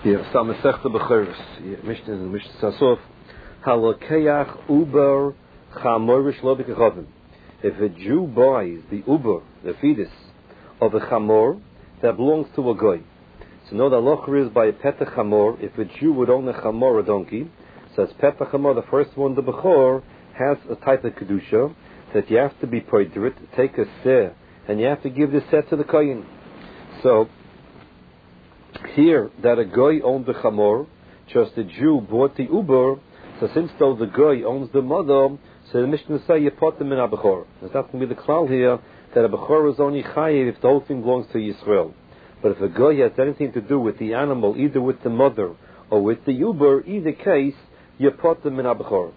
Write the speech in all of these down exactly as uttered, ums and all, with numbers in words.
Hier, sta Masechta Bechoros. Mishnah in Mishnah Sasof. Halokeach uber chamorish lo b'kechavim. If a Jew buys the uber, the fetus, of a chamor, that belongs to a goy. So know the halacha is by a petach chamor, if a Jew would own a chamor, a donkey, so it's petach chamor, the first one, the bechor, has a type of kedusha, that you have to be poidrit, take a seh, and you have to give the seh to the kohen. So, here, that a goy owned the chamor, just a Jew bought the uber, so since though the goy owns the mother, so the Mishnah say you put them in a bechor. There's not going to be the klal here that a bechor is only chayiv if the whole thing belongs to Yisrael. But if a goy has anything to do with the animal, either with the mother or with the uber, either case, you put them in a bechor.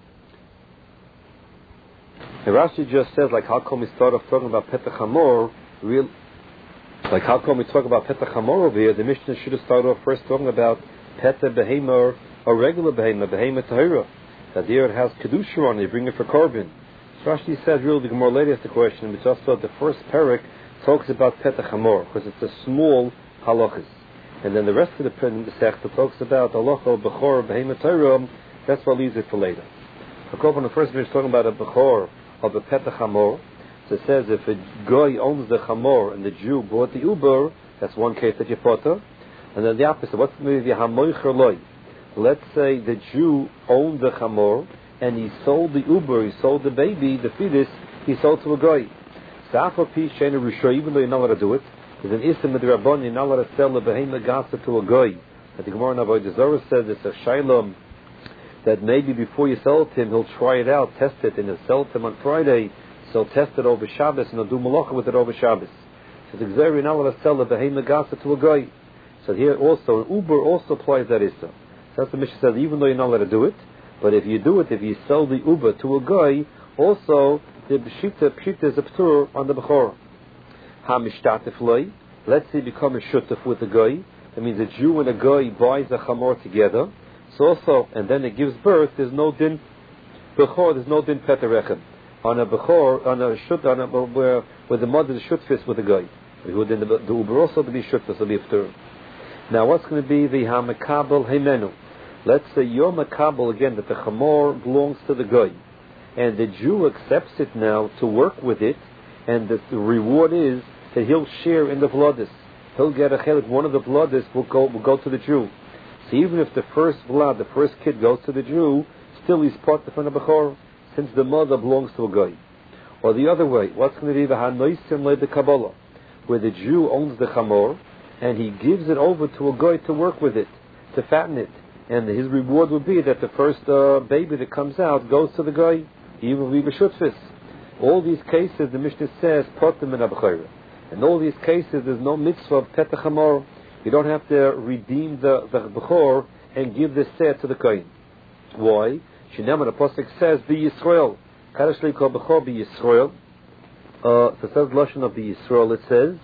And Rashi just says, like, how come we start off talking about petach hamor? Real, like, how come we talk about petach hamor over here? The Mishnah should have started off first talking about petach behemoth or regular behemoth, behemoth tahira. That here it has kedusha on it, you bring it for korban. So Rashi says, really, the Gemara later asked the question, but also the first parak talks about petach hamor, because it's a small halachas. And then the rest of the Masechta talks about halacha, bechor, behemoth tahira. That's what leaves it for later. On the first Mishnah is talking about a bechor of a petach hamor. So it says if a goy owns the chamor and the Jew bought the uber, that's one case that you potter. And then the opposite, what's maybe the hamoicher loy? Let's say the Jew owned the chamor and he sold the uber, he sold the baby, the fetus, he sold to a goy. Safar pi shena rusha, even though you're not allowed to do it, there's an ism of the Rabban, you're not allowed to sell the behemoth gasa to a goy. But the Gemara in Avodah Zarah says it's a shailom that maybe before you sell it to him, he'll try it out, test it, and he'll sell it to him on Friday. So test it over Shabbos, and he'll do malacha with it over Shabbos. So the Gzeir, you're not allowed to sell the behemoth gasa to a guy. So here also, an Uber also applies that issa. So that's the Mishnah says, even though you're not allowed to do it, but if you do it, if you sell the Uber to a guy, also the Pshita, Pshita is a p'tur on the Bechor. Ha-mishtatef loy, let's say you become a shutaf with a guy, that means a Jew and a guy buys a chamor together, so also, and then it gives birth, there's no din Bechor, there's no din Peterechem. On a Bechor, on a Shut, on a, where, where the mother is Shutfis with a guy. Who then the, the Uber also to be Shutfis, will be P'tur. Now what's going to be the Ha-Makabel Hemenu? Let's say you're Makabel again, that the Chamor belongs to the guy. And the Jew accepts it now to work with it, and the, the reward is that he'll share in the Vladis. He'll get a chelik, one of the Vladis will go, will go to the Jew. So even if the first Vlad, the first kid goes to the Jew, still he's part of the Bechor, since the mother belongs to a guy. Or the other way, what's going to be the Hanoisim le the Kabbalah, where the Jew owns the Chamor, and he gives it over to a guy to work with it, to fatten it. And his reward will be that the first uh, baby that comes out goes to the guy, he will be B'shutfis. All these cases, the Mishnah says, Potem in Abchayra. In all these cases, there's no mitzvah of Petach Chamor. You don't have to redeem the, the Bechor and give the seh to the kohen. Why? Shinam, the Apostle says, Be Yisrael. Kadosh Leikol Bechor, Be Yisrael. Uh, so it says, Lashon of Be Yisrael, it says,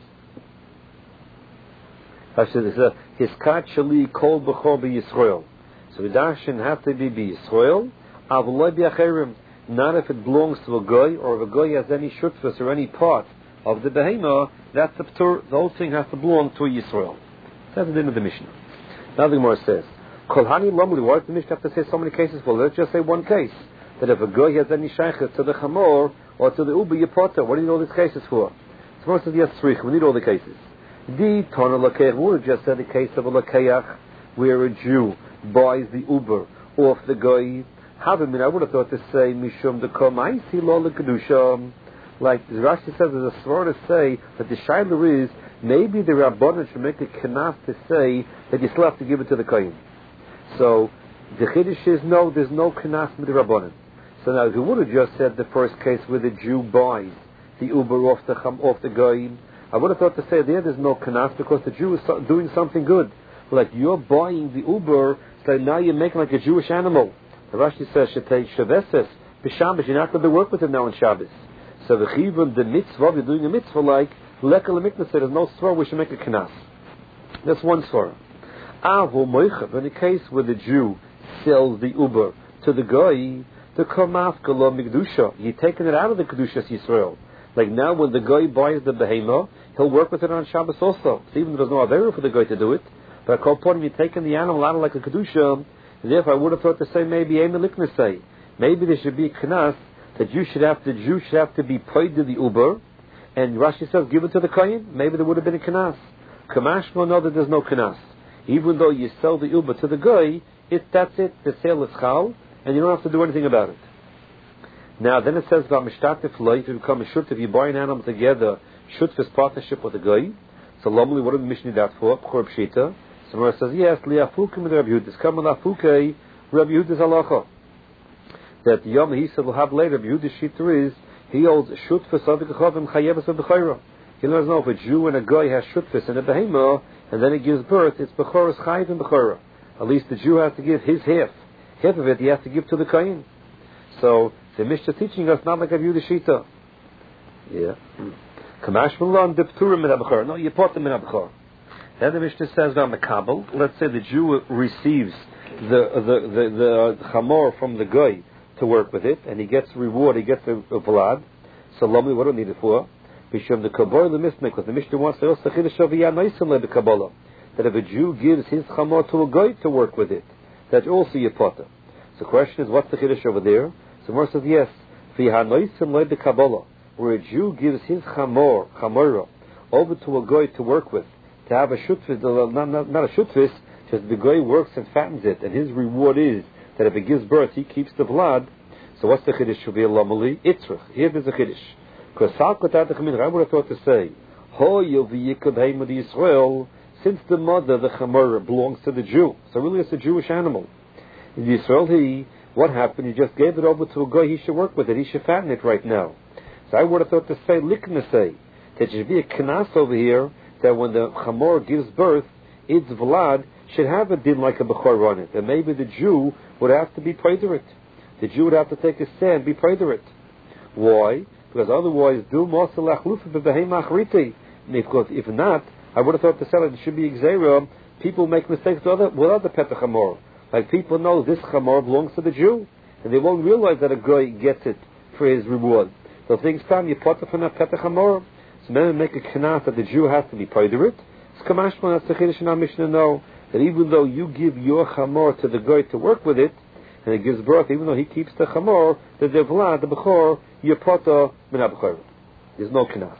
it says, Hiskat Shali Kol Bechor Be Yisrael. So the Darshan have to be Be Yisrael, Avuloi Be Acherim. Not if it belongs to a goy, or if a goy has any shutfus or any part of the behemoth, that's the p'tur, the whole thing has to belong to Yisrael. That's the end of the Mishnah. Now the Gemara says, Kol Hani Lamli, why does the Mishnah have to say so many cases? Well, let's just say one case. That if a guy has any shaykhs to the Chamor or to the Uber Yipota, what do you know these cases for? So first of yes, three. We need all the cases. Di Tana Lakeach, we would have just said the case of a Lakeach, where a Jew buys the Uber off the guy. Havim, I would have thought to say, Mishum Dekom, I see Lo Kedusha. Like Rashi says, there's a svar to say that the shayla is, maybe the Rabbanan should make a kenas to say that you still have to give it to the kohen. So the chiddush is no, there's no kenas with the Rabbanan. So now if you would have just said the first case where the Jew buys the Uber off the off the goyim, I would have thought to say there there's no kenas because the Jew is so, doing something good. Like you're buying the Uber, so now you're making like a Jewish animal. The Rashi says shetei shaveses b'Shabbos, you're not going to work with him now on Shabbos. So the chivon, the mitzvah, you're doing a mitzvah like lekal mikna said there's no svara we should make a kenas. That's one svara. Avo moichav, in the case where the Jew sells the Uber to the guy, the kamaf galo migdusha, you're taking it out of the kedushas Yisrael. Like now, when the guy buys the behemoth, he'll work with it on Shabbos also. So even though there's no avera for the guy to do it, But Kol Ponim, you're taking the animal out of like a Kedusha, and therefore I would have thought to say maybe Emeliknasei. Maybe there should be a Knas that you should have, the Jew should have to be paid to the Uber, and Rashi says give it to the Kohen. Maybe there would have been a Knas. Kamash will know that there's no Knas. Even though you sell the Uber to the guy, it, that's it, the sale is chal, and you don't have to do anything about it. Now, then it says about Mishtatif Lo, if you become a shut, if you buy an animal together, shutfis partnership with the guy. So, normally, what did the Mishnah that for? B'chor Pshita. So, Mara says, yes, li'afukim with Rabbi Yehuda. Come li'afukei, Rabbi Yehuda's halacha. That the Yom he said we'll have later, Rabbi Yehuda's shita is, he holds shutfis of the Kechavim chayevas of the Chayra. He learns now if a Jew and a guy has shutfis in a behemah, and then it gives birth, it's Bechoros chayiv and Bechora. At least the Jew has to give his half. Half of it he has to give to the Kohen. So, the Mishnah teaching us not like Rabbi Yehuda shita. Yeah. Kamash Malon Dipturim min Abchor. No, you put them in Abchor. Then the Mishnah says on the Kabul, let's say the Jew receives the the the, the chamor from the guy to work with it, and he gets reward, he gets a, a vlad. So Lomli, what do we need it for? Bishum the Kabbalah the Mishnah, because the Mishnah wants to also chiddush of Yanaisim the Kabbalah. That if a Jew gives his chamor to a guy to work with it, that's also your potter. So the question is, what's the chiddush over there? So Mor says yes, Yanaisim the Kabbalah, where a Jew gives his chamor, chamora, over to a guy to work with, to have a shutfis, not, not, not a shutfis, just the guy works and fattens it, and his reward is that if it gives birth, he keeps the blood. So what's the chiddush? Should be a lamali itzrich. Here there's a chiddush. Because I would have thought to say, Ho Yisrael, since the mother, the chamora, belongs to the Jew, so really it's a Jewish animal. In Yisrael, he, what happened? He just gave it over to a guy. He should work with it. He should fatten it right now. So I would have thought to say, liknasei, that there should be a knas over here, that when the chamor gives birth, its vlad should have a din like a bechor on it, and maybe the Jew would have to be payder it. The Jew would have to take a stand, be payder it. Why? Because otherwise, do mosalach lufa b'behem achriti. If not, I would have thought the seller it should be exera. People make mistakes with other with other petach chamor. Like people know this chamor belongs to the Jew, and they won't realize that a guy gets it for his reward. So things time you put it from a petach chamor. So then make a knas that the Jew has to be payder it. It's kamashman. That's the chiddush in our Mishnah. Know that even though you give your chamor to the guy to work with it, and it gives birth, even though he keeps the chamor, the devlad, the bechor, yepota min abchor. There's no knas.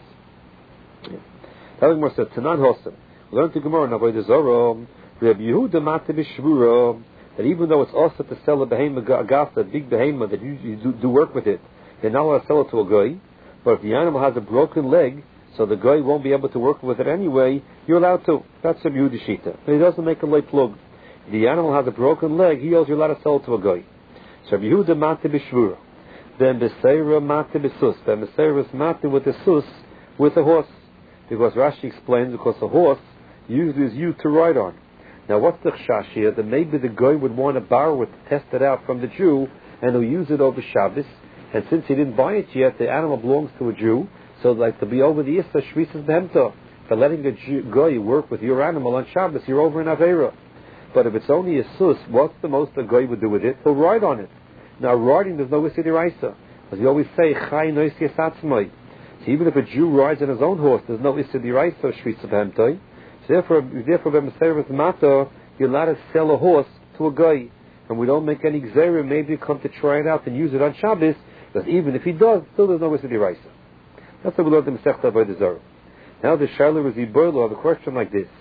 Telling more said Tanan Hosam. Learn to Gemara in Avodah Zarah. Rabbi Yehuda mate b'shvura, that even though it's also to sell a behema agasa, a big behema that you, you do, do work with it, you're not allowed to sell it to a guy. But if the animal has a broken leg, so the guy won't be able to work with it anyway, you're allowed to. That's a Yehuda shita. But he doesn't make a light plug. If the animal has a broken leg, he knows you're allowed to sell it to a guy. So Rabbi Yehuda mate b'shvura. Then Beseira mate b'sus. Then Beseira is mate with the sus, with a horse. Because Rashi explains, because a horse usually is used to ride on. Now what's the chash here? That maybe the guy would want to borrow it to test it out from the Jew, and he'll use it over Shabbos. And since he didn't buy it yet, the animal belongs to a Jew. So like to be over the Issa, Shvisas Behemta. For letting a Jew, guy work with your animal on Shabbos, you're over in Aveira. But if it's only a sus, what's the most a guy would do with it? He'll ride on it. Now riding, there's no Issa Diraisa. As you always say, Chai Nois Yesatzmai. So even if a Jew rides on his own horse, there's no Issa Diraisa of Shvitz of Hemtai. So therefore, therefore, when Meseirus Mata, you're allowed to sell a horse to a guy. And we don't make any Gzerim, maybe come to try it out and use it on Shabbos, because even if he does, still there's no Issa Diraisa. That's what we learned in Masechta Avodah Zarah. Now the Shaila is Iboilo have a question like this.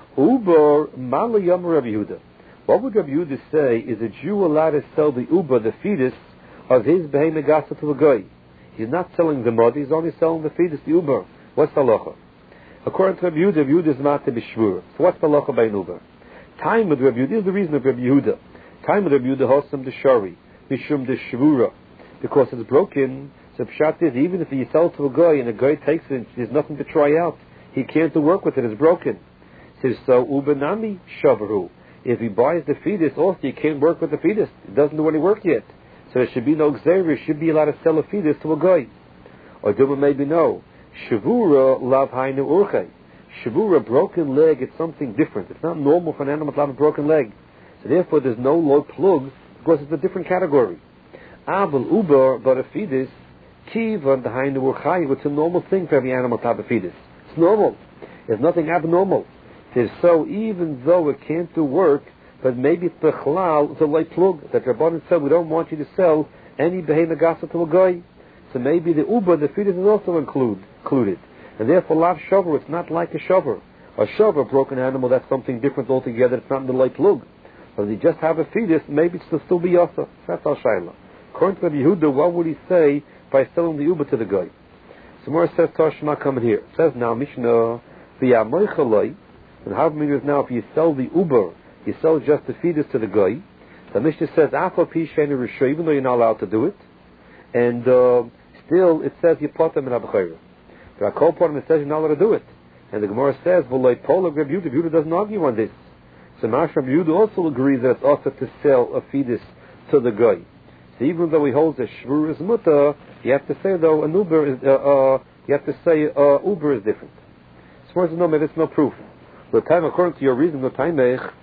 Uber Mala Yom Rabbi Yehuda. What would Rabbi Yehuda say is a Jew allowed to sell the Uber, the fetus, of his Behemah Gasa to a guy? He's not selling the mud, he's only selling the fetus, the Uber. What's the halacha? According to Rabbi Yehuda, Rabbi Yehuda is mate b'shvura. So what's the halacha by an Uber? Time with Rabbi Yehuda, this is the reason of Rabbi Yehuda. Time with Rabbi Yehuda hosam de shari, mishum de shvura. Because it's broken, so pshat is, even if you sell it to a guy and a guy takes it, there's nothing to try out. He can't do work with it, it's broken. Says so Uber nami shavaru. If he buys the fetus, also you can't work with the fetus. It doesn't do any work yet. So there should be no xavier, should be allowed to sell a fetus to a guy. Or Duma maybe no. Shavura lav hainu urche. Shavura, broken leg, it's something different. It's not normal for an animal to have a broken leg. So therefore there's no low plug, because it's a different category. Abel uber, but a fetus, kivan the hainu urchai, it's a normal thing for every animal to have a fetus. It's normal. There's nothing abnormal. If so, even though it can't do work, but maybe it's the chalal, the light plug, that Rabbanan said we don't want you to sell any behema gasa to a guy. So maybe the uber, the fetus, is also include, included. And therefore, lav shover, it's not like a shover. A shover, broken animal, that's something different altogether. It's not in the light plug. But if you just have a fetus, maybe it's to still be yasa. That's al shayla. According to Rabbi Yehuda, what would he say by selling the uber to the guy? So more says Toshma coming here. It says now Mishnah v'yamoichaloi, and how many years now if you sell the uber, you sell just the fetus to the guy. The Mishnah says afa pi sheni risho, even though you're not allowed to do it, and uh, still it says you put them in abchayra. But I call upon him, it says you're not allowed to do it. And the Gemara says, v'loi polag Rabbi Yehuda. Rabbi Yehuda doesn't argue on this. So Mash Rabbi Yehuda also agrees that it's also to sell a fetus to the guy. So even though he holds a shvur is mutter, you have to say though an uber is uh, uh, you have to say uh, uber is different. As far as no, maybe it's no proof. The time according to your reason, the time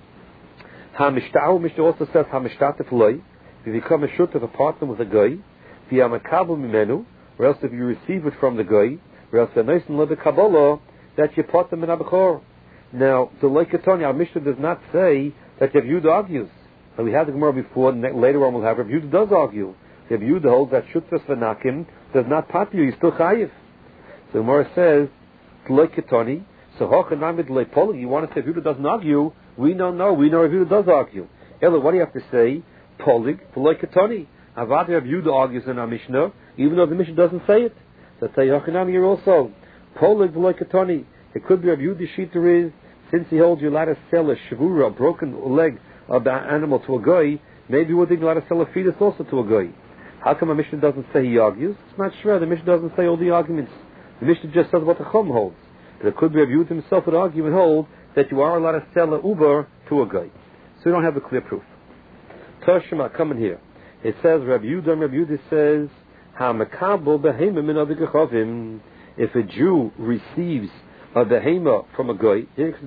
ha-mishta'u, Mishnah also says ha-mishtatef loi. If you become a shut of a partner with a guy, v'ya makabel mimenu, or else if you receive it from the guy, or else v'ya noisen lo b'kabbalah, that you put them in abchor. Now, the Leikatoni, our Mishnah does not say that Rabbi Yehuda argues. And we had the Gemara before, and later on we'll have Rabbi Yehuda does argue. Rabbi Yehuda holds that Shutras V'nakim does not pat you, he's still chayiv. So the Gemara says, Leikatoni, so Hochanamid Leipoli, you want to say Rabbi Yehuda doesn't argue? We don't know, we know Rabbi Yehuda does argue. Ella, what do you have to say? Polig, Leikatoni. Avad Rabbi Yehuda argues in our Mishnah, even though the Mishnah doesn't say it. So say Hochanami here also. Polig Leikatoni. It could be Rabbi Yehuda Shita is, since he holds you allowed to sell a shavura, a broken leg of the animal to a guy, maybe you wouldn't allowed to sell a fetus also to a guy. How come a Mishnah doesn't say he argues? It's not sure. The Mishnah doesn't say all the arguments. The Mishnah just says what the Chum holds. But it could be Rabbi Yehuda himself would argue and hold that you are allowed to sell an uber to a guy. So we don't have the clear proof. Toshima, coming here. It says, Rabbi Yehuda, Rabbi Yehuda says, Ha-makabel behema min adikachavim. If a Jew receives a behema from a guy,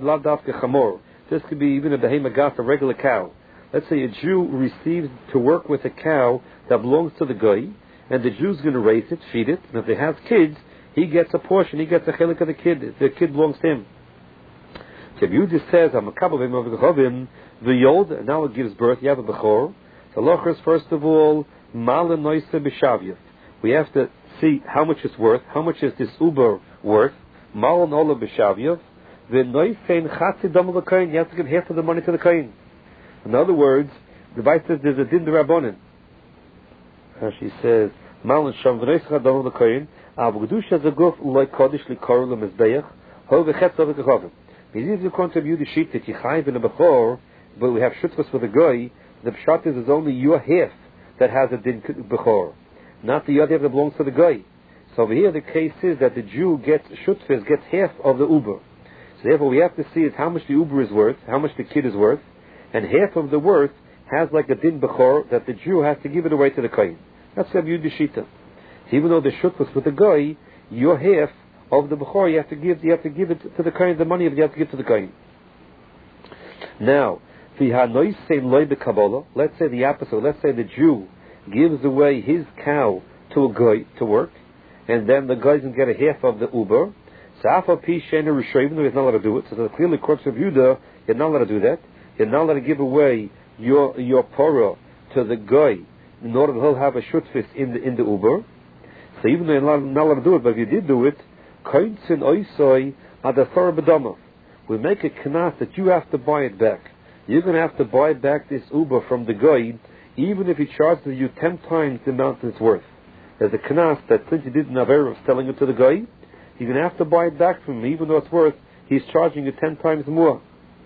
this could be even a behema gas, a regular cow. Let's say a Jew receives to work with a cow that belongs to the guy, and the Jew's going to raise it, feed it, and if they have kids, he gets a portion, he gets a chelik of the kid. The kid belongs to him. Rabbi Yehuda says, I'm a kabel behema the yod, and now it gives birth, you have a bechor. So lochers, first of all, mala noise b'shavyev. We have to see how much it's worth, how much is this uber worth. Mal and Ola b'shavyev, the noisein chatzi dam l'kain. You have to give half of the money to the kain. In other words, the Bible says there's a din d'Rabbanan. And she says, Mal and Sham v'noischa dam l'kain, av g'dusha zaguf loy kodesh l'kor l'mezbeach, ho v'chetz of v'kachavim. It's easy to contribute the sheep that you chayiv in a bechor, but we have shutfas with a guy. The pshat is only your half that has a din bechor, not the other half that belongs to the guy. So over here the case is that the Jew gets shutfis, gets half of the uber. So therefore we have to see is how much the uber is worth, how much the kid is worth, and half of the worth has like a din bechor that the Jew has to give it away to the kohen. That's Rabbi Yehuda Shita. So even though the shutfis with the guy, your half of the bechor you have to give, you have to give it to the kohen. The money you have to give to the kohen. Now, let's say the opposite. Let's say the Jew gives away his cow to a guy to work, and then the guy doesn't get a half of the uber. So afa pi shena risho, even though he's not allowed to do it. So clearly, according to Yehuda, you're not allowed to do that. You're not allowed to give away your your porah to the guy in order that he'll have a shutfis in the in the uber. So even though you're not, not allowed to do it, but if you did do it, kaintzin oisoi adasar b'damav. We make a knas that you have to buy it back. You're going to have to buy back this uber from the guy, even if he charges you ten times the amount it's worth. There's a knas that since you didn't have error of selling it to the guy, you're going to have to buy it back from him, even though it's worth, he's charging you ten times more.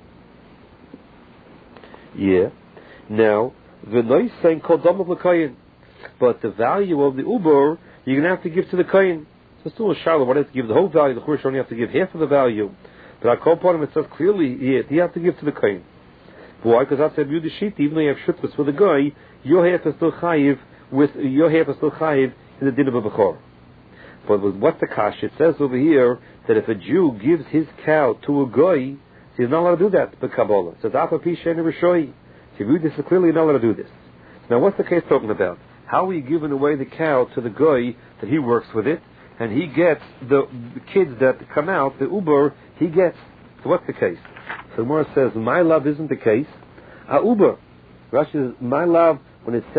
Yeah. Now, the nice saying called Damav L'Kayin. But the value of the uber, you're going to have to give to the Kayin. So still a shallow, what has to give the whole value, the Chumash only have to give half of the value. But I call upon him, it says clearly, yeah, you have to give to the Kayin. Why? Because that's a beauty sheet. Even though you have shutfas for the guy, your half is still chayiv with your half is still chayiv in the din of a bechor. But with what's the kash? It says over here that if a Jew gives his cow to a guy, he's not allowed to do that. But Kabbalah it says afa pi sheni rishoi. If you read this clearly, you're not allowed to do this. Now, what's the case talking about? How are you giving away the cow to the guy that he works with it, and he gets the, the kids that come out, the uber, he gets So what's the case? So Gemara says, my love isn't the case. Ha'uba. Rashi says, my love, when it says